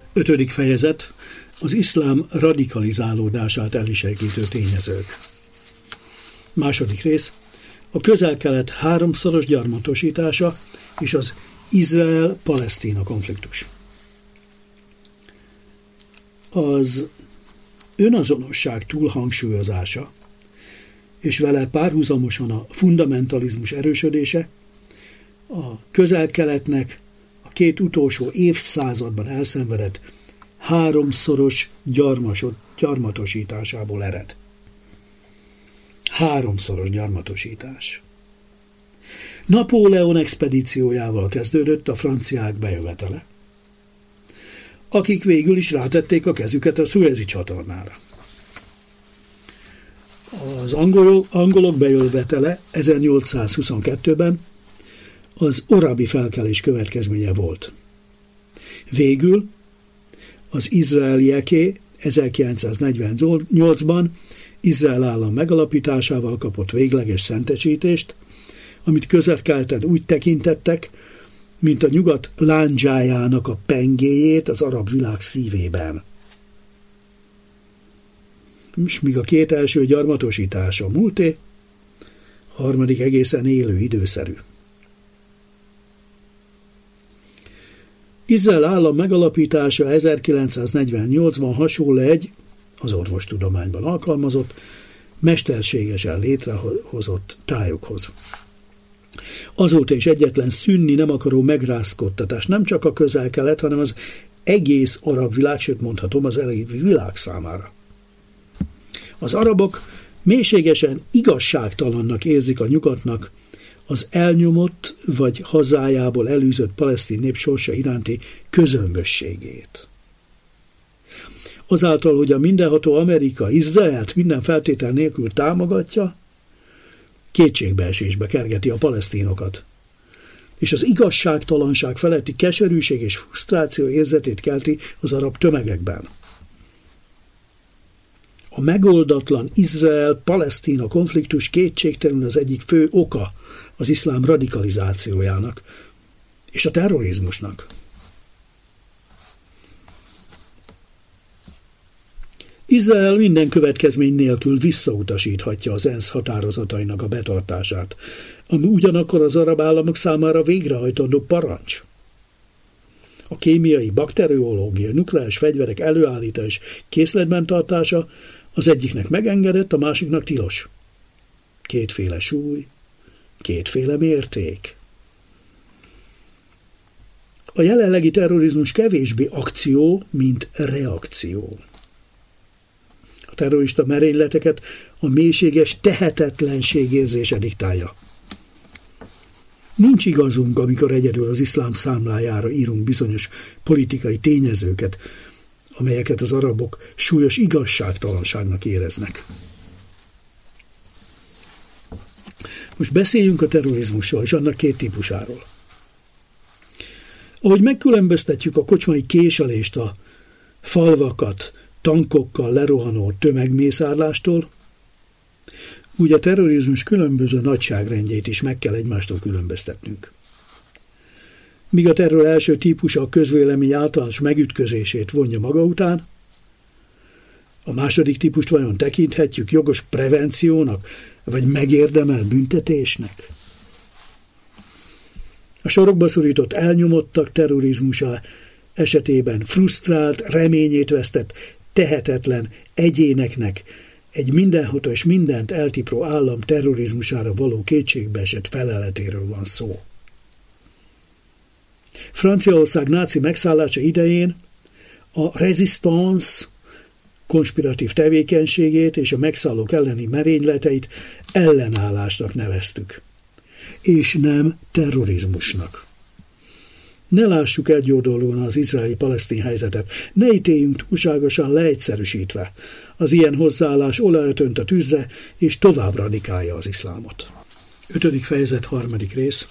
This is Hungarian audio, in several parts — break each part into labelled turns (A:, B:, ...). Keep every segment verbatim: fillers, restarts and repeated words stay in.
A: Ötödik fejezet. Az iszlám radikalizálódását elősegítő tényezők. Második rész. A Közel-Kelet háromszoros gyarmatosítása és az Izrael-Palesztina konfliktus. Az önazonosság túlhangsúlyozása és vele párhuzamosan a fundamentalizmus erősödése a Közel-Keletnek a két utolsó évszázadban elszenvedett háromszoros gyarmasod, gyarmatosításából ered. Háromszoros gyarmatosítás. Napóleon expedíciójával kezdődött a franciák bejövetele, akik végül is rátették a kezüket a Szuezi csatornára. Az angolok, angolok bejövetele ezernyolcszázhuszonkettőben az orabi felkelés következménye volt. Végül az izraelieké ezerkilencszáznegyvennyolcban Izrael állam megalapításával kapott végleges szentesítést, amit Közel-Keleten úgy tekintettek, mint a nyugat lándzsájának a pengéjét az arab világ szívében. És míg a két első gyarmatosítása múlté, a harmadik egészen élő időszerű. Izrael állam megalapítása ezerkilencszáznegyvennyolcban hasonló egy, az orvostudományban alkalmazott, mesterségesen létrehozott tájokhoz. Azóta is egyetlen szünni nem akaró megrázkodtatás nem csak a Közel-Kelet, hanem az egész arab világ, sőt mondhatom az egész világ számára. Az arabok mélységesen igazságtalannak érzik a nyugatnak az elnyomott vagy hazájából elűzött palesztin nép sorsa iránti közömbösségét. Azáltal, hogy a mindenható Amerika Izraelt minden feltétel nélkül támogatja, kétségbeesésbe kergeti a palesztinokat, és az igazságtalanság feletti keserűség és frusztráció érzetét kelti az arab tömegekben. A megoldatlan Izrael-Palesztina konfliktus kétségtelenül az egyik fő oka az iszlám radikalizációjának és a terrorizmusnak. Izrael minden következmény nélkül visszautasíthatja az ENSZ határozatainak a betartását, ami ugyanakkor az arab államok számára végrehajtandó parancs. A kémiai, bakteriológiai, nukleáris fegyverek előállítása és készletben tartása az egyiknek megengedett, a másiknak tilos. Kétféle súly, kétféle mérték. A jelenlegi terrorizmus kevésbé akció, mint reakció. A terrorista merényleteket a mélységes tehetetlenség érzése diktálja. Nincs igazunk, amikor egyedül az iszlám számlájára írunk bizonyos politikai tényezőket, amelyeket az arabok súlyos igazságtalanságnak éreznek. Most beszéljünk a terrorizmusról és annak két típusáról. Ahogy megkülönböztetjük a kocsmai késelést, a falvakat tankokkal lerohanó tömegmészárlástól, úgy a terrorizmus különböző nagyságrendjét is meg kell egymástól különböztetnünk. Míg a terror első típusa a közvélemény általános megütközését vonja maga után, a második típust vajon tekinthetjük jogos prevenciónak, vagy megérdemel büntetésnek? A sorokba szorított elnyomottak terrorizmusa esetében frusztrált, reményét vesztett, tehetetlen egyéneknek egy mindenható és mindent eltipró állam terrorizmusára való kétségbeesett feleletéről van szó. Franciaország náci megszállása idején a resistance konspiratív tevékenységét és a megszállók elleni merényleteit ellenállásnak neveztük, és nem terrorizmusnak. Ne lássuk egyoldalúan az izraeli-palesztin helyzetet, ne ítéljünk túlságosan leegyszerűsítve. Az ilyen hozzáállás olajat önt a tűzre, és tovább radikálja az iszlámot. Ötödik fejezet, harmadik rész.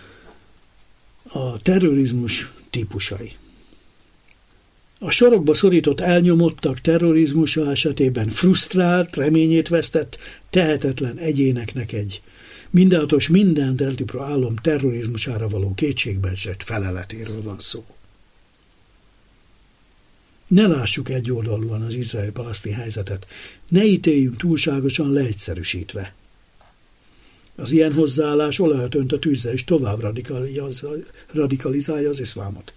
A: A terrorizmus típusai. A sorokba szorított elnyomottak terrorizmusa esetében frusztrált, reményét vesztett, tehetetlen egyéneknek egy mindenhatos mindent eltipró állam terrorizmusára való kétségbeesett feleletéről van szó. Ne lássuk egyoldalúan az izrael-palasztin helyzetet, ne ítéljünk túlságosan leegyszerűsítve. Az ilyen hozzáállás olajat önt a tűzre, és tovább radikalizálja az iszlámot.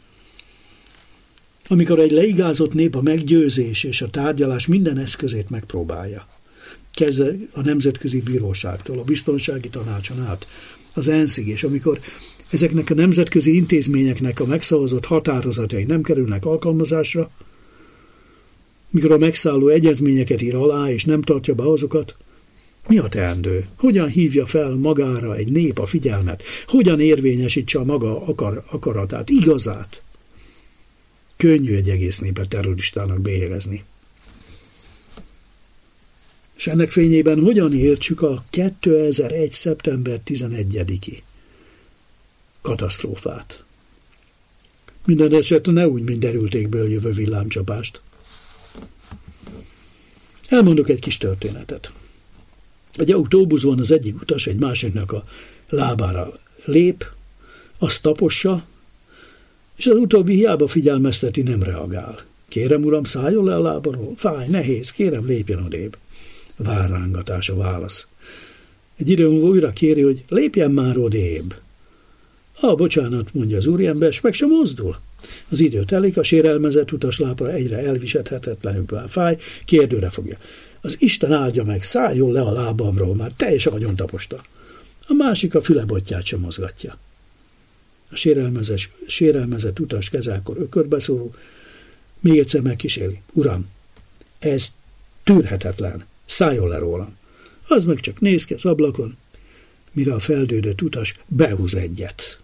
A: Amikor egy leigázott nép a meggyőzés és a tárgyalás minden eszközét megpróbálja, kezdve a Nemzetközi Bíróságtól, a Biztonsági Tanácson át, az enszig, és amikor ezeknek a nemzetközi intézményeknek a megszavazott határozatai nem kerülnek alkalmazásra, mikor a megszálló egyezményeket ír alá, és nem tartja be azokat, mi a teendő? Hogyan hívja fel magára egy nép a figyelmet? Hogyan érvényesítse a maga akar, akaratát, igazát? Könnyű egy egész népet terroristának bélyegzni. És ennek fényében hogyan értsük a kétezer-egy. szeptember tizenegyediki katasztrófát? Minden esetre ne úgy, mint derültékből jövő villámcsapást. Elmondok egy kis történetet. Egy autóbuszban az egyik utas egy másiknak a lábára lép, azt tapossa, és az utóbbi hiába figyelmezteti, nem reagál. Kérem, uram, szálljon le a lábaról. Fáj, nehéz, kérem, lépjen odébb. Várrángatás a válasz. Egy idő múlva újra kéri, hogy lépjen már odébb. Ah, bocsánat, mondja az úriember, s meg sem mozdul. Az idő telik, a sérelmezett utas lábra egyre elviselhetetlenül fáj, kérdőre fogja. Az Isten áldja meg, szálljon le a lábamról, már teljesen agyon taposta. A másik a fülebotját sem mozgatja. A sérelmezett, sérelmezett utas kezelkor ökörbeszóró, még egyszer megkíséri. Uram, ez tűrhetetlen, szálljon le rólam. Az meg csak néz ki az ablakon, mire a feldődött utas behúz egyet.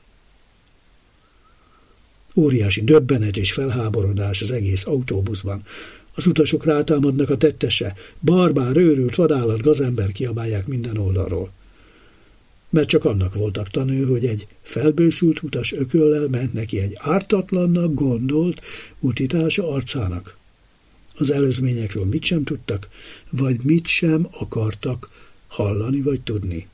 A: Óriási döbbenet és felháborodás az egész autóbuszban. Az utasok rátámadnak a tettese, barbár, őrült, vadállat, gazember kiabálják minden oldalról. Mert csak annak voltak tanú, hogy egy felbőszült utas ököllel ment neki egy ártatlannak gondolt utitása arcának. Az előzményekről mit sem tudtak, vagy mit sem akartak hallani vagy tudni.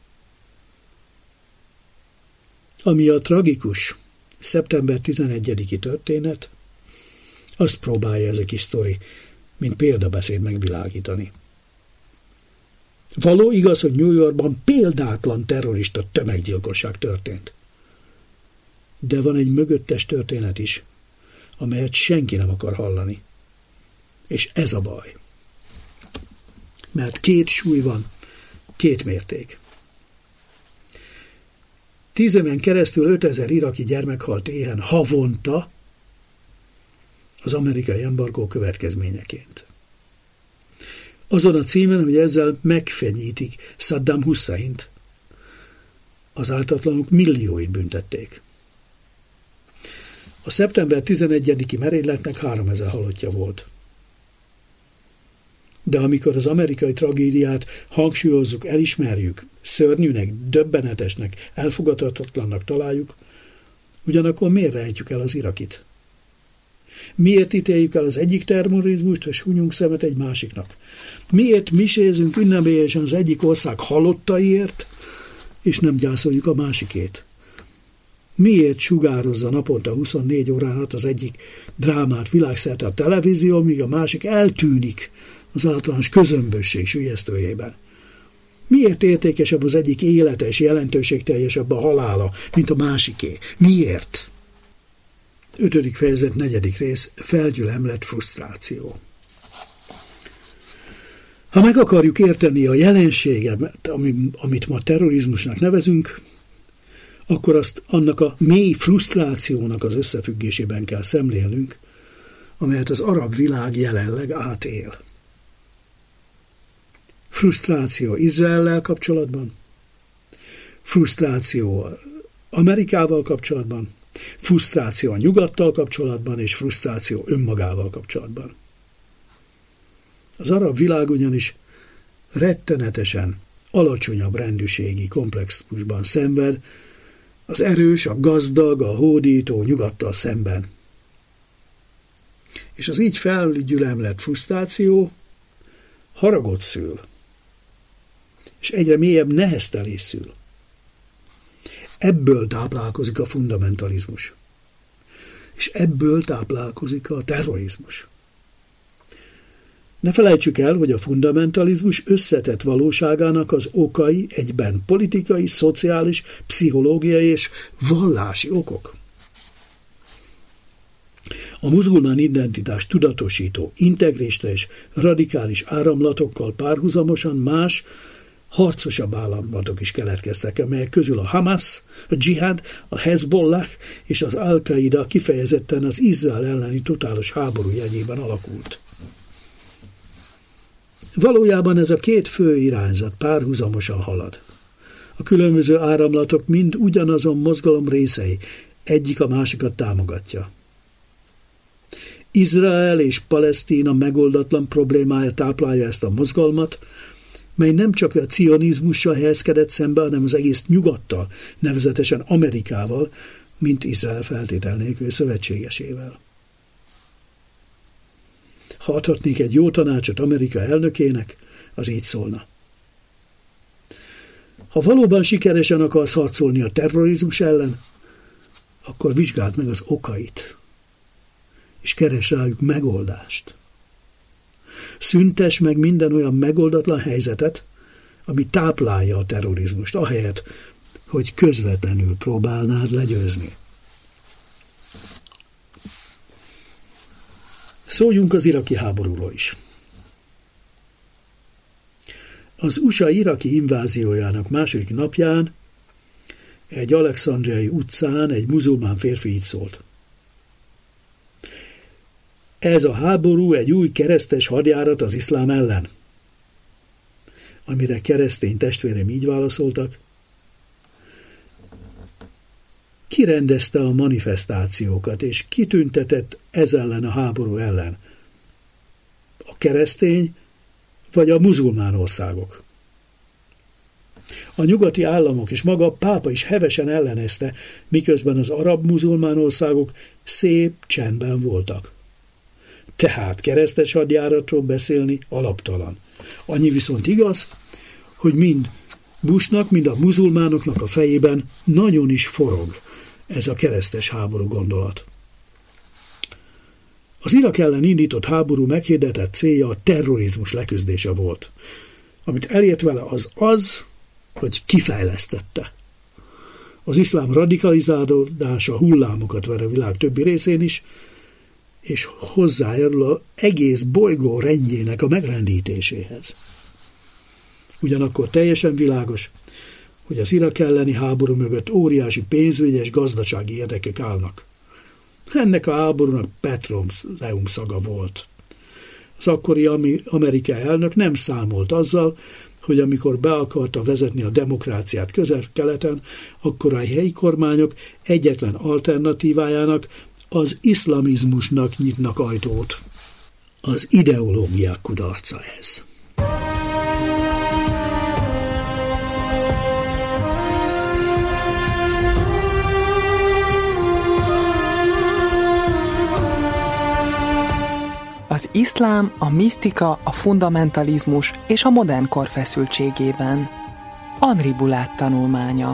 A: Ami a tragikus szeptember tizenegyediki történet, azt próbálja ez a kis sztori, mint példabeszéd megvilágítani. Való igaz, hogy New Yorkban példátlan terrorista tömeggyilkosság történt. De van egy mögöttes történet is, amelyet senki nem akar hallani. És ez a baj. Mert két súly van, két mérték. Tíz éven keresztül ötezer iraki gyermek halt éhen havonta az amerikai embargó következményeként. Azon a címen, hogy ezzel megfenyítik Saddam Husseint, az ártatlanok millióit büntették. A szeptember tizenegyediki merényletnek háromezer halottja volt. De amikor az amerikai tragédiát hangsúlyozzuk, elismerjük, szörnyűnek, döbbenetesnek, elfogadhatatlannak találjuk, ugyanakkor miért rejtjük el az irakit? Miért ítéljük el az egyik terrorizmust, és hunyunk szemet egy másiknak? Miért misézünk ünnepélyesen az egyik ország halottaiért, és nem gyászoljuk a másikét? Miért sugározza naponta huszonnégy órán át az egyik drámát világszerte a televízió, míg a másik eltűnik az általános közömbösség sülyeztőjében? Miért értékesebb az egyik élete és jelentőségteljesebb a halála, mint a másiké? Miért? Ötödik fejezet, negyedik rész, felgyülemlett frusztráció. Ha meg akarjuk érteni a jelenséget, amit ma terrorizmusnak nevezünk, akkor azt annak a mély frusztrációnak az összefüggésében kell szemlélnünk, amelyet az arab világ jelenleg átél. Frusztráció Izraellel kapcsolatban, frusztráció Amerikával kapcsolatban, frusztráció a nyugattal kapcsolatban, és frusztráció önmagával kapcsolatban. Az arab világ ugyanis rettenetesen alacsonyabb rendűségi komplexusban szenved, az erős, a gazdag, a hódító nyugattal szemben. És az így felgyülemlett frusztráció haragot szül, és egyre mélyebb neheztelés szül. Ebből táplálkozik a fundamentalizmus. és ebből táplálkozik a terrorizmus. Ne felejtsük el, hogy a fundamentalizmus összetett valóságának az okai egyben politikai, szociális, pszichológiai és vallási okok. A muzulmán identitás tudatosító, integrista és radikális áramlatokkal párhuzamosan más, harcosabb áramlatok is keletkeztek, amelyek közül a Hamas, a dzsihad, a Hezbollah és az Al-Qaida kifejezetten az Izrael elleni totális háború jegyében alakult. Valójában ez a két fő irányzat párhuzamosan halad. A különböző áramlatok mind ugyanazon mozgalom részei, egyik a másikat támogatja. Izrael és Palesztina megoldatlan problémája táplálja ezt a mozgalmat, mely nem csak a cionizmussal helyezkedett szembe, hanem az egész nyugattal, nevezetesen Amerikával, mint Izrael feltétel nélkül szövetségesével. Ha adhatnék egy jó tanácsot Amerika elnökének, az így szólna. Ha valóban sikeresen akarsz harcolni a terrorizmus ellen, akkor vizsgáld meg az okait, és keresd rájuk megoldást. Szüntes meg minden olyan megoldatlan helyzetet, ami táplálja a terrorizmust, ahelyett, hogy közvetlenül próbálnád legyőzni. Szóljunk az iraki háborúról is. Az u es á iraki inváziójának második napján egy alexandriai utcán egy muzulmán férfi így szólt. Ez a háború egy új keresztes hadjárat az iszlám ellen. Amire keresztény testvérem így válaszoltak. Kirendezte a manifestációkat, és kitüntetett ez ellen a háború ellen? A keresztény vagy a muzulmán országok? A nyugati államok és maga a pápa is hevesen ellenezte, miközben az arab-muzulmán országok szép csendben voltak. Tehát keresztes hadjáratról beszélni alaptalan. Annyi viszont igaz, hogy mind Bushnak, mind a muzulmánoknak a fejében nagyon is forog ez a keresztes háború gondolat. Az Irak ellen indított háború meghirdetett célja a terrorizmus leküzdése volt. Amit elért vele az az, hogy kifejlesztette. Az iszlám radikalizálódása hullámokat ver a világ többi részén is, és hozzájárul az egész bolygó rendjének a megrendítéséhez. Ugyanakkor teljesen világos, hogy az Irak elleni háború mögött óriási pénzügyi és gazdasági érdekek állnak. Ennek a háborúnak petróleum szaga volt. Az akkori amerikai elnök nem számolt azzal, hogy amikor be akarta vezetni a demokráciát közel-keleten, akkor a helyi kormányok egyetlen alternatívájának, az iszlamizmusnak nyitnak ajtót. Az ideológiák kudarca ez.
B: Az iszlám, a misztika, a fundamentalizmus és a modern kor feszültségében. Henri Bulát tanulmánya.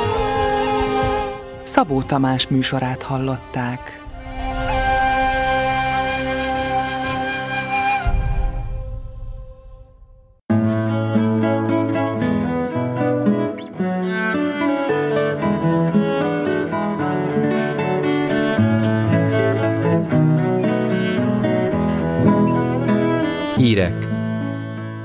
B: Szabó Tamás műsorát hallották.
C: Hírek